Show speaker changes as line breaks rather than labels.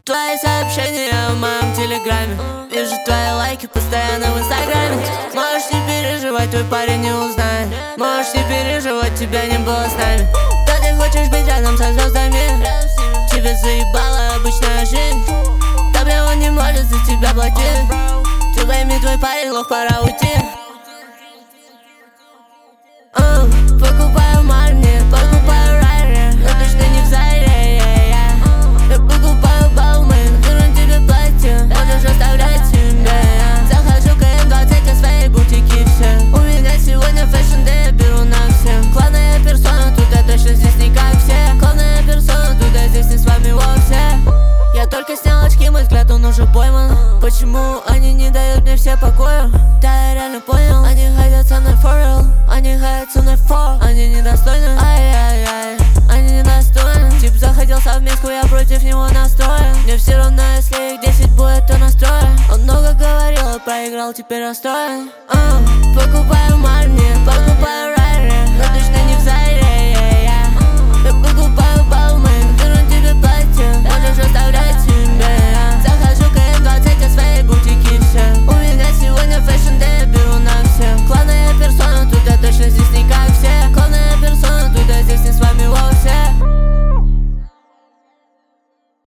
Твои сообщения в моем телеграме, вижу твои лайки постоянно в инстаграме. Можешь не переживать, твой парень не узнает. Можешь не переживать, тебя не было с нами. Да ты хочешь быть рядом со звездами, тебе заебала обычная жизнь. Тебе он не может за тебя платить. Ты пойми, твой парень лох, пора уйти. Покупаю марни, покупаю райри, но точно не в Заре. Я покупаю Балмэн, верну тебе платье, можешь оставлять себе. Захожу КМ20, а свои бутики все. У меня сегодня фэшн дэй, я беру на всех. Главная персона тут, я точно здесь не как все. Главная персона тут, я здесь не с вами вовсе. Я только снял очки, мой взгляд, он уже пойман. Почему они не дают мне все покоя? Да, я реально понял, они хотят со мной for real. Они хотят со мной for, они недостойны. Ай-яй-яй, они недостойны. Тип заходил совместку, я против него настроен. Мне все равно, если их 10 будет, то настроен. Он много говорил, а проиграл, теперь расстроен.